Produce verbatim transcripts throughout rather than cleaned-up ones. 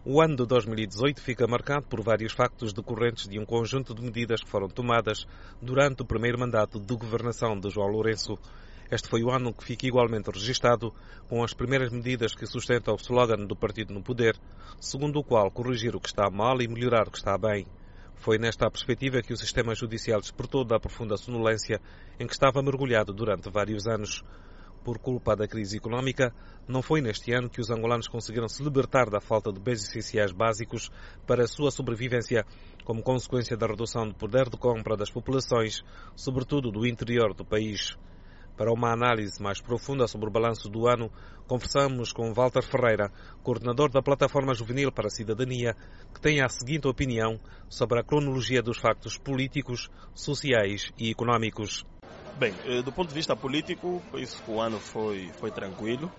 O ano de dois mil e dezoito fica marcado por vários factos decorrentes de um conjunto de medidas que foram tomadas durante o primeiro mandato de governação de João Lourenço. Este foi o ano que fica igualmente registado com as primeiras medidas que sustentam o slogan do partido no poder, segundo o qual corrigir o que está mal e melhorar o que está bem. Foi nesta perspectiva que o sistema judicial despertou da profunda sonolência em que estava mergulhado durante vários anos. Por culpa da crise económica, não foi neste ano que os angolanos conseguiram se libertar da falta de bens essenciais básicos para a sua sobrevivência, como consequência da redução do poder de compra das populações, sobretudo do interior do país. Para uma análise mais profunda sobre o balanço do ano, conversamos com Walter Ferreira, coordenador da Plataforma Juvenil para a Cidadania, que tem a seguinte opinião sobre a cronologia dos factos políticos, sociais e económicos. Bem, do ponto de vista político, penso que o ano foi, foi tranquilo,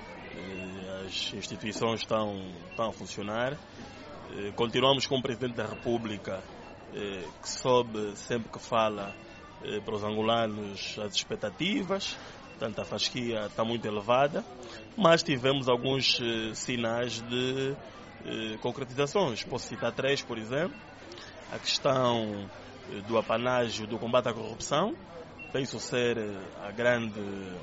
as instituições estão, estão a funcionar, continuamos com o Presidente da República, que soube sempre que fala para os angolanos as expectativas, portanto a fasquia está muito elevada, mas tivemos alguns sinais de concretizações. Posso citar três, por exemplo: a questão do apanágio do combate à corrupção, penso ser a grande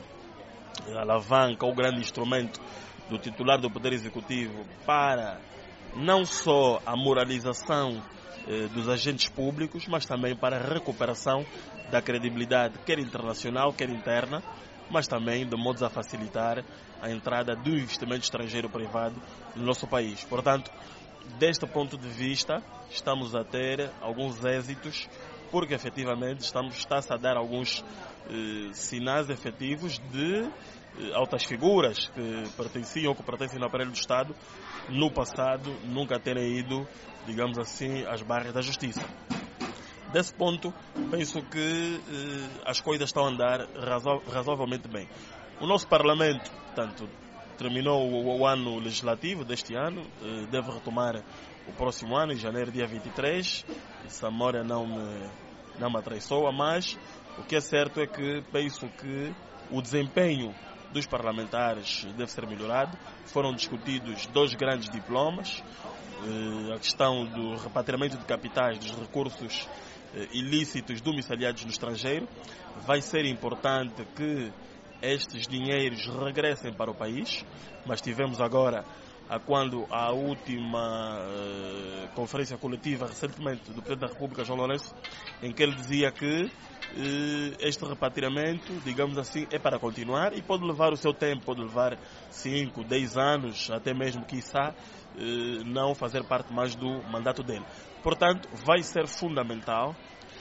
alavanca, o grande instrumento do titular do Poder Executivo para não só a moralização eh, dos agentes públicos, mas também para a recuperação da credibilidade, quer internacional, quer interna, mas também de modos a facilitar a entrada do investimento estrangeiro privado no nosso país. Portanto, deste ponto de vista, estamos a ter alguns êxitos, porque efetivamente estamos, está-se a dar alguns eh, sinais efetivos de eh, altas figuras que pertenciam ou que pertencem no aparelho do Estado, no passado nunca terem ido, digamos assim, às barras da justiça. Desse ponto, penso que eh, as coisas estão a andar razo- razoavelmente bem. O nosso Parlamento, portanto, terminou o, o ano legislativo deste ano, eh, deve retomar o próximo ano, em janeiro, dia vinte e três, se a memória não me, não me atraiçoa, mas o que é certo é que penso que o desempenho dos parlamentares deve ser melhorado. Foram discutidos dois grandes diplomas, eh, a questão do repatriamento de capitais dos recursos eh, ilícitos domiciliados no estrangeiro. Vai ser importante que estes dinheiros regressem para o país, mas tivemos agora, a quando a última uh, conferência coletiva recentemente do Presidente da República, João Lourenço, em que ele dizia que uh, este repatriamento, digamos assim, é para continuar e pode levar o seu tempo, pode levar cinco, dez anos, até mesmo, quiçá, uh, não fazer parte mais do mandato dele. Portanto, vai ser fundamental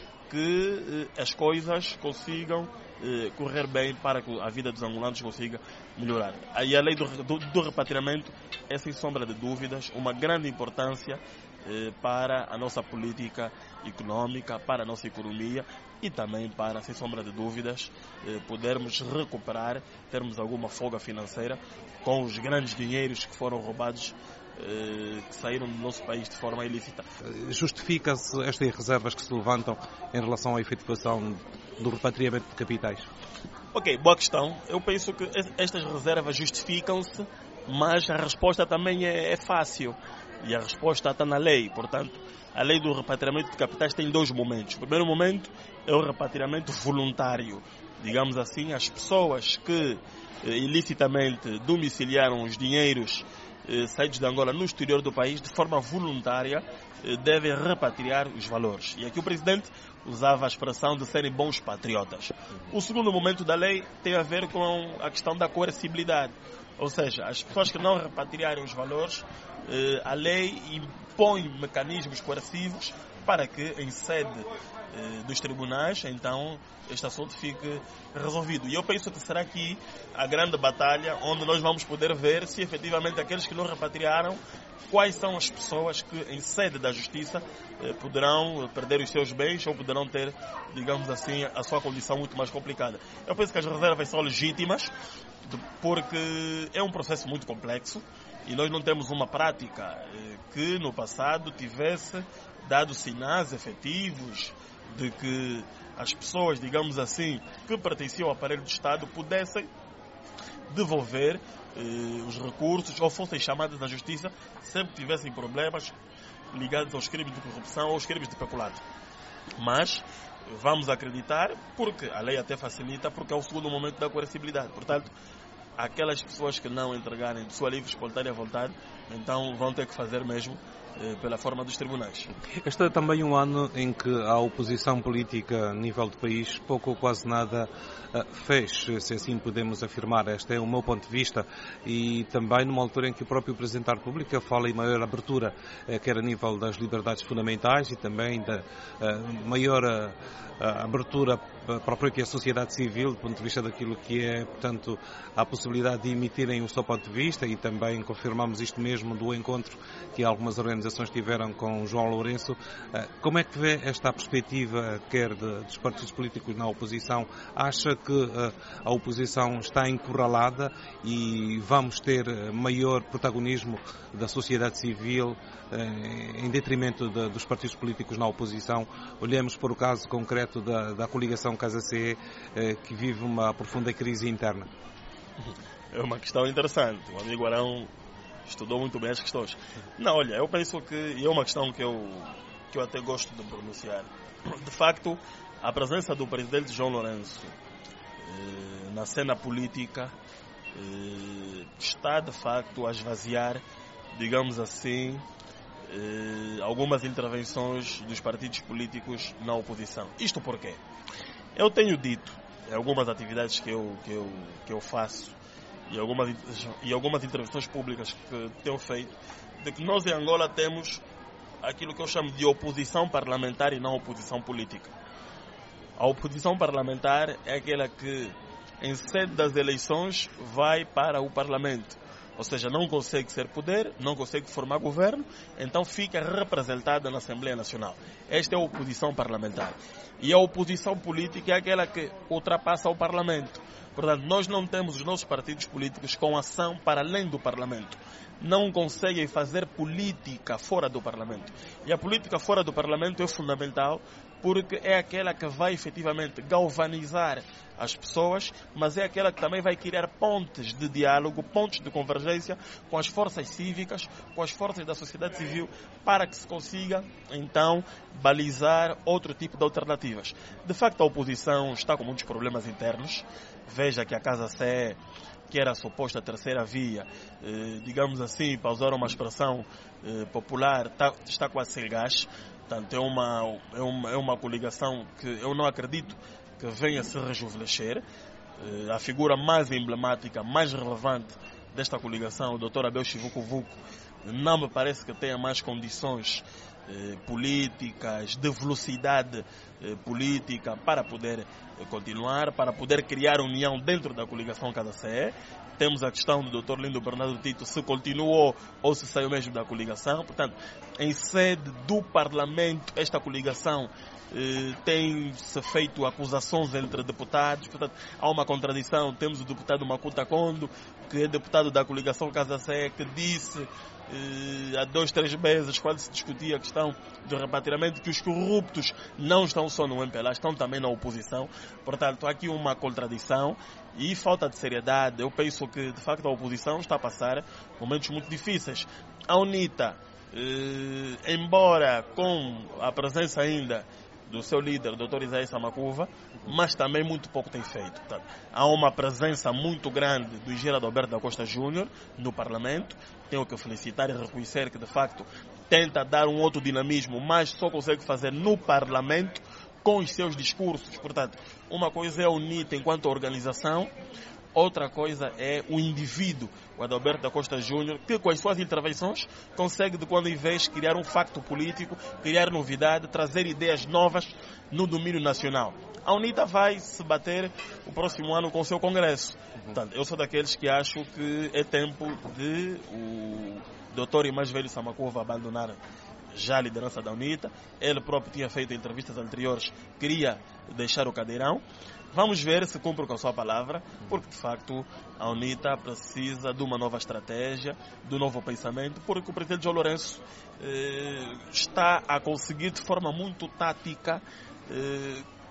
que uh, as coisas consigam uh, correr bem para que a vida dos angolanos consiga melhorar. Aí a lei do, do, do repatriamento é, sem sombra de dúvidas, uma grande importância uh, para a nossa política econômica, para a nossa economia e também para, sem sombra de dúvidas, uh, podermos recuperar, termos alguma folga financeira com os grandes dinheiros que foram roubados, que saíram do nosso país de forma ilícita. Justifica-se estas reservas que se levantam em relação à efetivação do repatriamento de capitais? Ok, boa questão. Eu penso que estas reservas justificam-se, mas a resposta também é, é fácil. E a resposta está na lei. Portanto, a lei do repatriamento de capitais tem dois momentos. O primeiro momento é o repatriamento voluntário. Digamos assim, as pessoas que ilicitamente domiciliaram os dinheiros saídos de Angola no exterior do país, de forma voluntária, devem repatriar os valores. E aqui o Presidente usava a expressão de serem bons patriotas. O segundo momento da lei tem a ver com a questão da coercibilidade. Ou seja, as pessoas que não repatriarem os valores, a lei impõe mecanismos coercivos para que, em sede dos tribunais, então este assunto fique resolvido. E eu penso que será aqui a grande batalha onde nós vamos poder ver se efetivamente aqueles que não repatriaram, quais são as pessoas que em sede da justiça poderão perder os seus bens ou poderão ter, digamos assim, a sua condição muito mais complicada. Eu penso que as reservas são legítimas porque é um processo muito complexo e nós não temos uma prática que no passado tivesse dado sinais efetivos de que as pessoas, digamos assim, que pertenciam ao aparelho do Estado pudessem devolver eh, os recursos ou fossem chamadas à justiça sempre que tivessem problemas ligados aos crimes de corrupção ou aos crimes de peculato. Mas vamos acreditar, porque a lei até facilita, porque é o segundo momento da coercibilidade. Portanto, aquelas pessoas que não entregarem de sua livre e espontânea vontade, então vão ter que fazer mesmo eh, pela forma dos tribunais. Este é também um ano em que a oposição política a nível do país pouco ou quase nada uh, fez, se assim podemos afirmar. Este é o meu ponto de vista, e também numa altura em que o próprio Presidente da República fala em maior abertura, uh, quer a nível das liberdades fundamentais e também da uh, maior uh, uh, abertura para a própria sociedade civil, do ponto de vista daquilo que é, portanto, a possibilidade de emitirem o seu ponto de vista, e também confirmamos isto mesmo do encontro que algumas organizações tiveram com João Lourenço. Como é que vê esta perspectiva, quer de, dos partidos políticos na oposição? Acha que a oposição está encurralada e vamos ter maior protagonismo da sociedade civil em detrimento de, dos partidos políticos na oposição? Olhemos para o caso concreto da, da coligação Casa C E, que vive uma profunda crise interna. É uma questão interessante. O amigo Arão estudou muito bem as questões. Não, olha, eu penso que, e é uma questão que eu, que eu até gosto de pronunciar, de facto, a presença do presidente João Lourenço eh, na cena política eh, está, de facto, a esvaziar, digamos assim, eh, algumas intervenções dos partidos políticos na oposição. Isto por quê? Eu tenho dito, em algumas atividades que eu, que eu, que eu faço, e algumas, e algumas intervenções públicas que tenho feito, de que nós em Angola temos aquilo que eu chamo de oposição parlamentar e não oposição política. A oposição parlamentar é aquela que, em sede das eleições, vai para o Parlamento. Ou seja, não consegue ser poder, não consegue formar governo, então fica representada na Assembleia Nacional. Esta é a oposição parlamentar. E a oposição política é aquela que ultrapassa o Parlamento. Portanto, nós não temos os nossos partidos políticos com ação para além do Parlamento. Não conseguem fazer política fora do Parlamento. E a política fora do Parlamento é fundamental, porque é aquela que vai efetivamente galvanizar as pessoas, mas é aquela que também vai criar pontes de diálogo, pontes de convergência com as forças cívicas, com as forças da sociedade civil, para que se consiga, então, balizar outro tipo de alternativas. De facto, a oposição está com muitos problemas internos. Veja que a Casa C E, que era a suposta terceira via, eh, digamos assim, para usar uma expressão eh, popular, tá, está quase sem gás. Portanto, é uma, é, uma, é uma coligação que eu não acredito que venha se rejuvenescer. Eh, a figura mais emblemática, mais relevante desta coligação, o doutor Abel Chivuco Vuco, não me parece que tenha mais condições eh, políticas, de velocidade eh, política para poder eh, continuar, para poder criar união dentro da coligação Casa C E. Temos a questão do doutor Lindo Bernardo Tito, se continuou ou se saiu mesmo da coligação. Portanto, em sede do Parlamento, esta coligação eh, tem-se feito acusações entre deputados. Portanto, há uma contradição. Temos o deputado Makuta Kondo, que é deputado da coligação Casa C E, que disse eh, há dois, três meses, quando se discutia a questão do repatriamento, que os corruptos não estão só no M P L A, estão também na oposição. Portanto, há aqui uma contradição e falta de seriedade. Eu penso que, de facto, a oposição está a passar momentos muito difíceis. A UNITA, eh, embora com a presença ainda do seu líder, o doutor Isaías Samacuva, mas também muito pouco tem feito. Portanto, há uma presença muito grande do engenheiro Adalberto da Costa Júnior no Parlamento. Tenho que felicitar e reconhecer que, de facto, tenta dar um outro dinamismo, mas só consegue fazer no Parlamento com os seus discursos. Portanto, uma coisa é a UNITA enquanto organização, outra coisa é o indivíduo, o Adalberto da Costa Júnior, que com as suas intervenções consegue de quando em vez criar um facto político, criar novidade, trazer ideias novas no domínio nacional. A UNITA vai se bater o próximo ano com o seu congresso. Portanto, eu sou daqueles que acho que é tempo de o doutor e mais velho Samacuva abandonar já a liderança da UNITA. Ele próprio tinha feito entrevistas anteriores, queria deixar o cadeirão. Vamos ver se cumpre com a sua palavra, porque de facto a UNITA precisa de uma nova estratégia, de um novo pensamento, porque o presidente João Lourenço eh, está a conseguir de forma muito tática eh,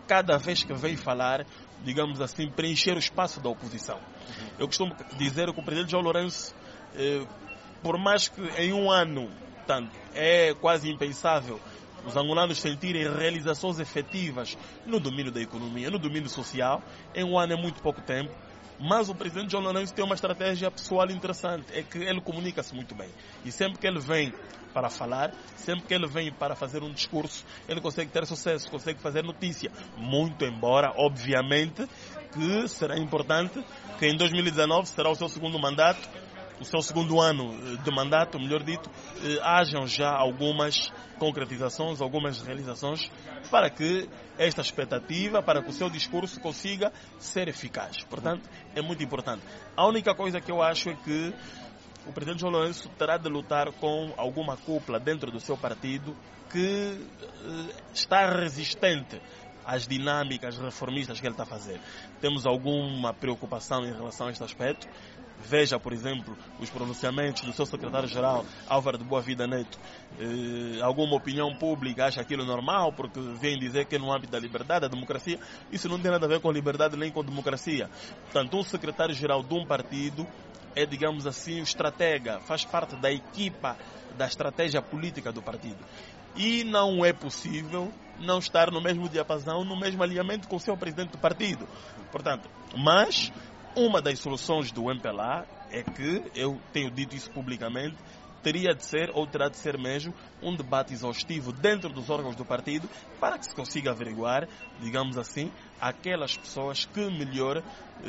cada vez que vem falar, digamos assim, preencher o espaço da oposição. Eu costumo dizer que o presidente João Lourenço, eh, por mais que em um ano, tanto, é quase impensável os angolanos sentirem realizações efetivas no domínio da economia, no domínio social, em um ano é muito pouco tempo, mas o presidente João Lourenço tem uma estratégia pessoal interessante, é que ele comunica-se muito bem. E sempre que ele vem para falar, sempre que ele vem para fazer um discurso, ele consegue ter sucesso, consegue fazer notícia. Muito embora, obviamente, que será importante que em dois mil e dezenove será o seu segundo mandato, o seu segundo ano de mandato, melhor dito, eh, hajam já algumas concretizações, algumas realizações para que esta expectativa, para que o seu discurso consiga ser eficaz. Portanto, é muito importante. A única coisa que eu acho é que o presidente João Lourenço terá de lutar com alguma cúpula dentro do seu partido que eh, está resistente às dinâmicas reformistas que ele está a fazer. Temos alguma preocupação em relação a este aspecto. Veja, por exemplo, os pronunciamentos do seu secretário-geral, Álvaro de Boa Vida Neto. Eh, alguma opinião pública acha aquilo normal, porque vem dizer que é no âmbito da liberdade, da democracia. Isso não tem nada a ver com liberdade nem com democracia. Portanto, um secretário-geral de um partido é, digamos assim, o estratega, faz parte da equipa da estratégia política do partido. E não é possível não estar no mesmo diapasão, no mesmo alinhamento com o seu presidente do partido. Portanto, mas uma das soluções do M P L A é que, eu tenho dito isso publicamente, teria de ser, ou terá de ser mesmo, um debate exaustivo dentro dos órgãos do partido para que se consiga averiguar, digamos assim, aquelas pessoas que melhor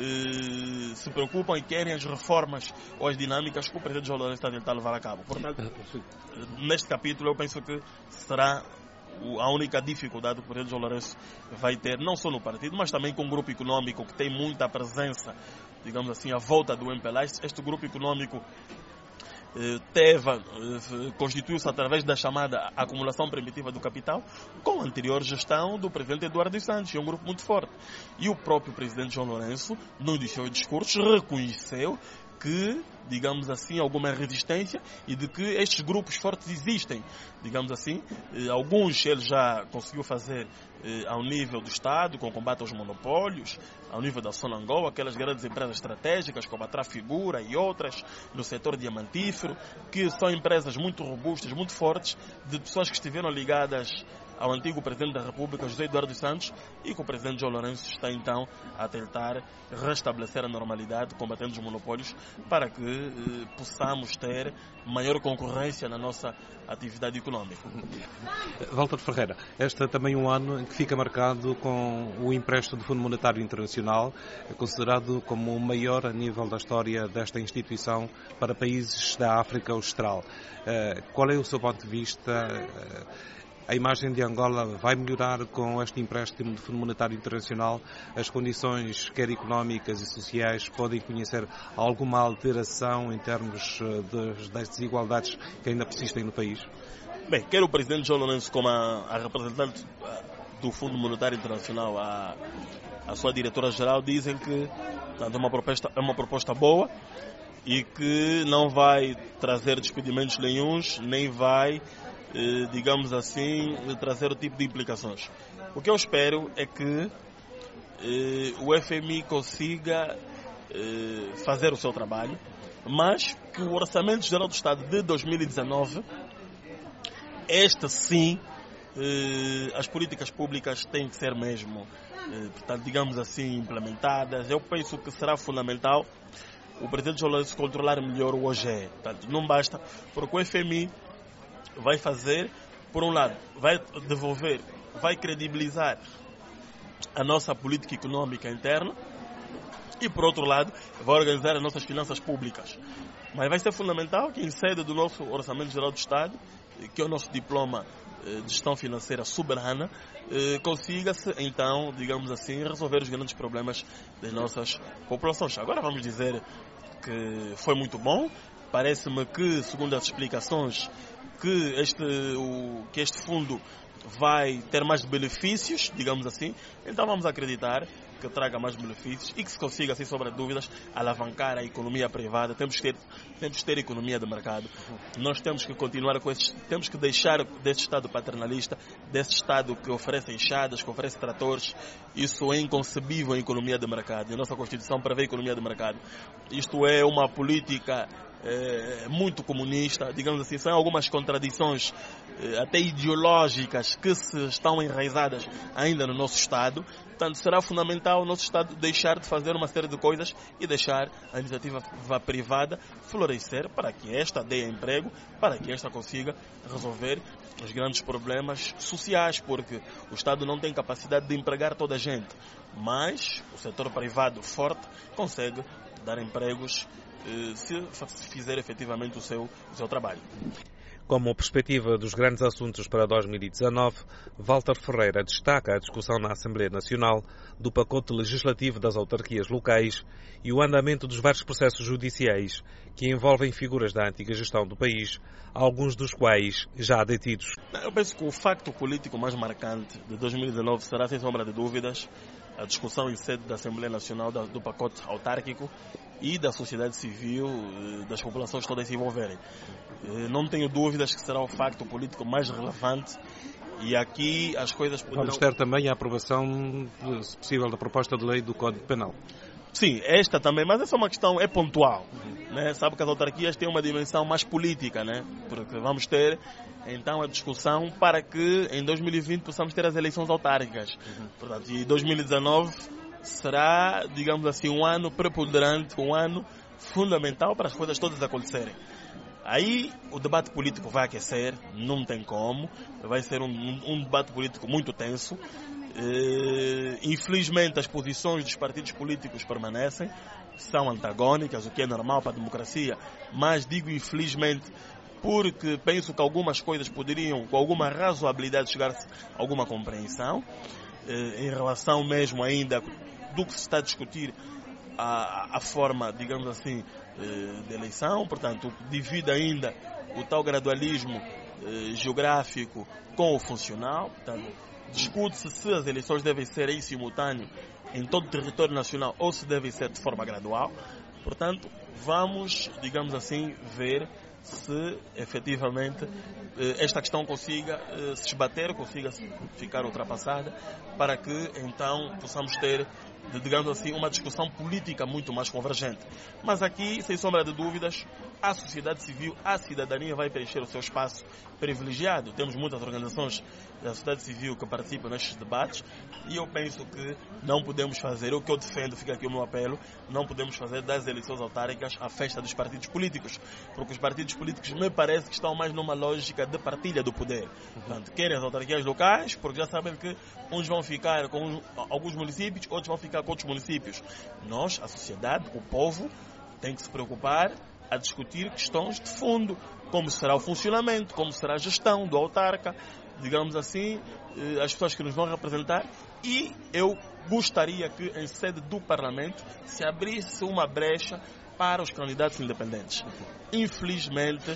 eh, se preocupam e querem as reformas ou as dinâmicas que o presidente João Lourenço está a tentar levar a cabo. Portanto, neste capítulo eu penso que será a única dificuldade que o presidente João Lourenço vai ter, não só no partido, mas também com um grupo econômico que tem muita presença, digamos assim, à volta do M P L A. Este grupo econômico eh, teve, eh, constituiu-se através da chamada acumulação primitiva do capital, com a anterior gestão do presidente Eduardo dos Santos, é um grupo muito forte. E o próprio presidente João Lourenço, num dos seus discursos, reconheceu que, digamos assim, alguma resistência e de que estes grupos fortes existem. Digamos assim, alguns ele já conseguiu fazer eh, ao nível do Estado, com combate aos monopólios, ao nível da Sonangol, aquelas grandes empresas estratégicas como a Trafigura e outras no setor diamantífero, que são empresas muito robustas, muito fortes, de pessoas que estiveram ligadas ao antigo presidente da República, José Eduardo dos Santos, e que o presidente João Lourenço está então a tentar restabelecer a normalidade, combatendo os monopólios, para que eh, possamos ter maior concorrência na nossa atividade económica. Walter Ferreira, este é também um ano em que fica marcado com o empréstimo do Fundo Monetário Internacional, considerado como o maior a nível da história desta instituição para países da África Austral. Qual é o seu ponto de vista? A imagem de Angola vai melhorar com este empréstimo do Fundo Monetário Internacional? As condições, quer económicas e sociais, podem conhecer alguma alteração em termos de, das desigualdades que ainda persistem no país? Bem, quer o presidente João Lourenço como a, a representante do Fundo Monetário Internacional, a, a sua diretora-geral, dizem que portanto, é, uma proposta, é uma proposta boa e que não vai trazer despedimentos nenhuns, nem vai, digamos assim, trazer o tipo de implicações. O que eu espero é que eh, o F M I consiga eh, fazer o seu trabalho, mas que o Orçamento Geral do Estado de dois mil e dezenove, este sim, eh, as políticas públicas têm que ser mesmo, eh, portanto, digamos assim, implementadas. Eu penso que será fundamental o presidente João Lourenço controlar melhor o O G E. Portanto, não basta, porque o F M I vai fazer, por um lado, vai devolver, vai credibilizar a nossa política econômica interna e, por outro lado, vai organizar as nossas finanças públicas. Mas vai ser fundamental que, em sede do nosso Orçamento Geral do Estado, que é o nosso diploma de gestão financeira soberana, consiga-se, então, digamos assim, resolver os grandes problemas das nossas populações. Agora vamos dizer que foi muito bom. Parece-me que, segundo as explicações, que este, o, que este fundo vai ter mais benefícios, digamos assim. Então vamos acreditar que traga mais benefícios e que se consiga, sem sombra de dúvidas, alavancar a economia privada. Temos que ter, temos que ter economia de mercado. Nós temos que continuar com esses, temos que deixar desse Estado paternalista, desse Estado que oferece enxadas, que oferece tratores. Isso é inconcebível em economia de mercado. A nossa Constituição prevê economia de mercado. Isto é uma política É, muito comunista, digamos assim. São algumas contradições é, até ideológicas que se estão enraizadas ainda no nosso Estado. Portanto, será fundamental o nosso Estado deixar de fazer uma série de coisas e deixar a iniciativa privada florescer para que esta dê emprego, para que esta consiga resolver os grandes problemas sociais, porque o Estado não tem capacidade de empregar toda a gente, mas o setor privado forte consegue dar empregos se fizer efetivamente o seu, o seu trabalho. Como perspectiva dos grandes assuntos para dois mil e dezanove, Walter Ferreira destaca a discussão na Assembleia Nacional do pacote legislativo das autarquias locais e o andamento dos vários processos judiciais que envolvem figuras da antiga gestão do país, alguns dos quais já detidos. Eu penso que o facto político mais marcante de dois mil e dezanove será, sem sombra de dúvidas, a discussão em sede da Assembleia Nacional do pacote autárquico e da sociedade civil, das populações todas se envolverem. Não tenho dúvidas que será o facto político mais relevante e aqui as coisas poderão... Vamos ter também a aprovação, se possível, da proposta de lei do Código Penal. Sim, esta também, mas essa é uma questão, é pontual. Né? Sabe que as autarquias têm uma dimensão mais política, né? Porque vamos ter então a discussão para que em dois mil e vinte possamos ter as eleições autárquicas. Uhum. Portanto, e dois mil e dezanove será, digamos assim, um ano preponderante, um ano fundamental para as coisas todas acontecerem. Aí o debate político vai aquecer, não tem como, vai ser um, um debate político muito tenso. Uh, infelizmente as posições dos partidos políticos permanecem, são antagónicas, o que é normal para a democracia, mas digo infelizmente porque penso que algumas coisas poderiam, com alguma razoabilidade, chegar-se a alguma compreensão uh, em relação mesmo ainda do que se está a discutir a, a forma, digamos assim, uh, de eleição. Portanto, divide ainda o tal gradualismo uh, geográfico com o funcional. Portanto, discute-se se as eleições devem ser em simultâneo em todo o território nacional ou se devem ser de forma gradual. Portanto, vamos, digamos assim, ver se efetivamente esta questão consiga se esbater, consiga ficar ultrapassada, para que então possamos ter, digamos assim, uma discussão política muito mais convergente. Mas aqui, sem sombra de dúvidas, a sociedade civil, a cidadania vai preencher o seu espaço privilegiado. Temos muitas organizações da sociedade civil que participam nestes debates e eu penso que não podemos fazer, o que eu defendo, fica aqui o meu apelo, não podemos fazer das eleições autárquicas a festa dos partidos políticos, porque os partidos políticos me parece que estão mais numa lógica de partilha do poder. Portanto, querem as autarquias locais, porque já sabem que uns vão ficar com alguns municípios, outros vão ficar com outros municípios. Nós, a sociedade, o povo, tem que se preocupar a discutir questões de fundo, como será o funcionamento, como será a gestão do autarca, digamos assim, as pessoas que nos vão representar, e eu gostaria que em sede do Parlamento se abrisse uma brecha para os candidatos independentes. Infelizmente,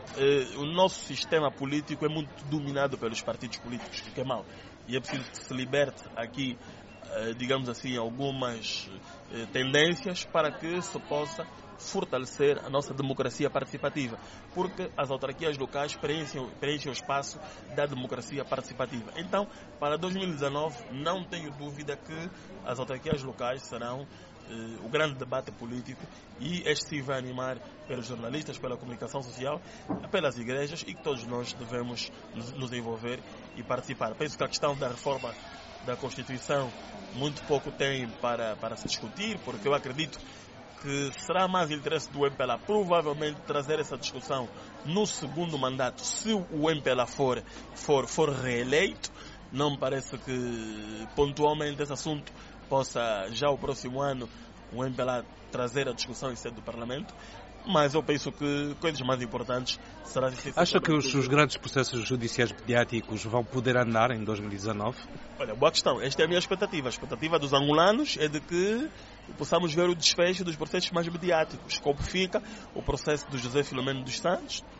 o nosso sistema político é muito dominado pelos partidos políticos, o que é mau, e é preciso que se liberte aqui, digamos assim, algumas tendências para que se possa fortalecer a nossa democracia participativa, porque as autarquias locais preenchem, preenchem o espaço da democracia participativa. Então, para dois mil e dezanove, não tenho dúvida que as autarquias locais serão eh, o grande debate político, e este sim vai animar pelos jornalistas, pela comunicação social, pelas igrejas, e que todos nós devemos nos, nos envolver e participar. Penso que a questão da reforma da Constituição muito pouco tem para, para se discutir, porque eu acredito que será mais interesse do M P L A provavelmente trazer essa discussão no segundo mandato, se o M P L A for, for, for reeleito. Não me parece que pontualmente esse assunto possa já o próximo ano o M P L A trazer a discussão em sede do Parlamento, mas eu penso que coisas mais importantes será... Acha que os, os grandes processos judiciais mediáticos vão poder andar em dois mil e dezanove? Olha, boa questão. Esta é a minha expectativa. A expectativa dos angolanos é de que possamos ver o desfecho dos processos mais mediáticos, como fica o processo do José Filomeno dos Santos,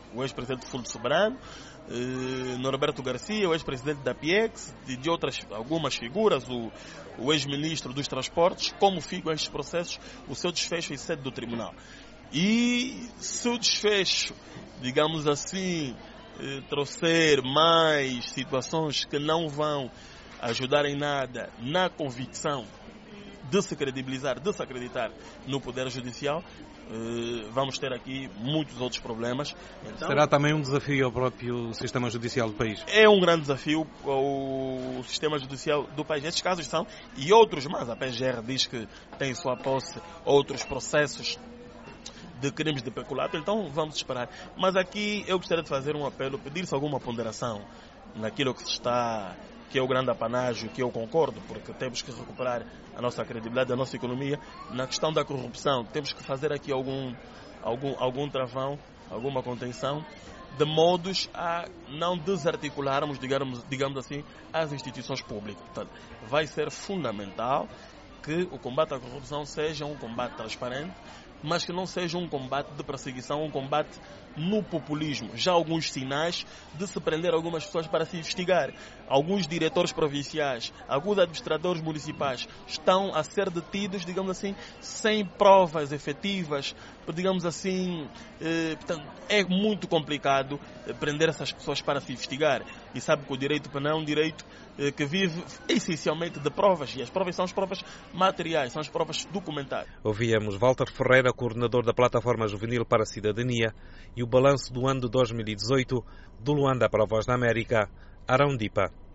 o ex-presidente do Fundo Soberano, eh, Norberto Garcia, o ex-presidente da PIEX, e de outras algumas figuras, o, o ex-ministro dos Transportes, como ficam estes processos, o seu desfecho em sede do tribunal. E se o desfecho, digamos assim, eh, trouxer mais situações que não vão ajudar em nada na convicção de se credibilizar, de se acreditar no Poder Judicial, eh, vamos ter aqui muitos outros problemas. Então, será também um desafio ao próprio sistema judicial do país? É um grande desafio ao sistema judicial do país. Estes casos são, e outros mais, a P G R diz que tem em sua posse outros processos de crimes de peculato, então vamos esperar. Mas aqui eu gostaria de fazer um apelo, pedir-se alguma ponderação naquilo que se está, que é o grande apanágio, que eu concordo, porque temos que recuperar a nossa credibilidade, a nossa economia. Na questão da corrupção, temos que fazer aqui algum, algum, algum travão, alguma contenção, de modos a não desarticularmos, digamos, digamos assim, as instituições públicas. Portanto, vai ser fundamental que o combate à corrupção seja um combate transparente, mas que não seja um combate de perseguição, um combate no populismo. Já há alguns sinais de se prender algumas pessoas para se investigar. Alguns diretores provinciais, alguns administradores municipais estão a ser detidos, digamos assim, sem provas efetivas. Digamos assim, eh, portanto, é muito complicado prender essas pessoas para se investigar. E sabe que o direito penal é um direito eh, que vive essencialmente de provas. E as provas são as provas materiais, são as provas documentadas. Ouvíamos Walter Ferreira, coordenador da Plataforma Juvenil para a Cidadania, e o balanço do ano de dois mil e dezoito do Luanda para a Voz da América, Arão Dipa.